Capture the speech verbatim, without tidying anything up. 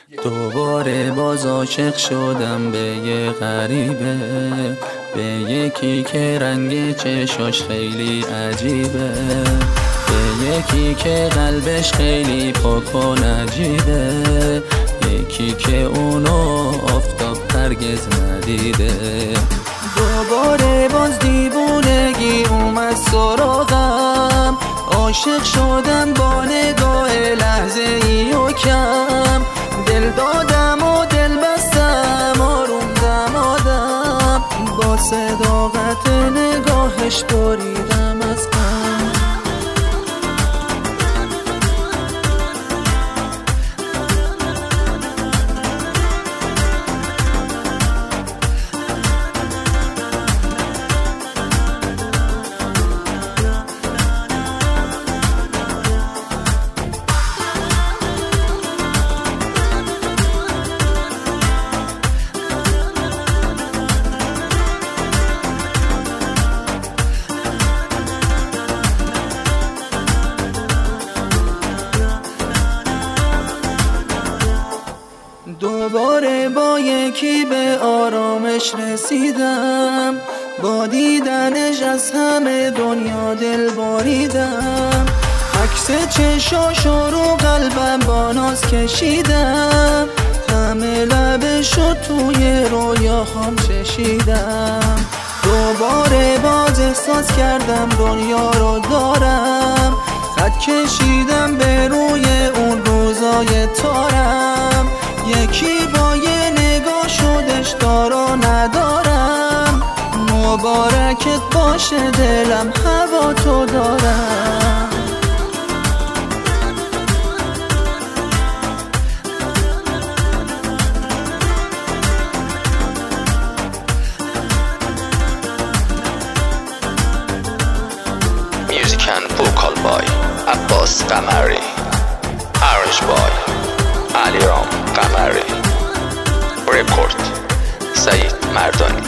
دوباره باز عاشق شدم به یه غریبه، به یکی که رنگ چشاش خیلی عجیبه، به یکی که قلبش خیلی پاک و نجیبه، یکی که اونو آفتاب هرگز ندیده. دوباره باز دیوونگی اومد سراغم، عاشق شدم با نگاه لحظه ای و کم، دل دادم و دل بستم آروم دمادم، با صداقت نگاهش بریدم از غم. دوباره با یکی به آرامش رسیدم، با دیدنش از همه دنیا دل باریدم، عکس چشاشو رو قلبم با ناز کشیدم، همه لبشو توی رویاهام چشیدم. دوباره باز احساس کردم دنیا رو دارم، خط کشیدم به روی اون روزای تارم، یکی با یه نگاه شدش دارا ندارم، مبارکت باشه دلم هوا تو دارم. Music and vocal by Abbas Qamari, arranged by علیرام قمری، record سعید مردانی.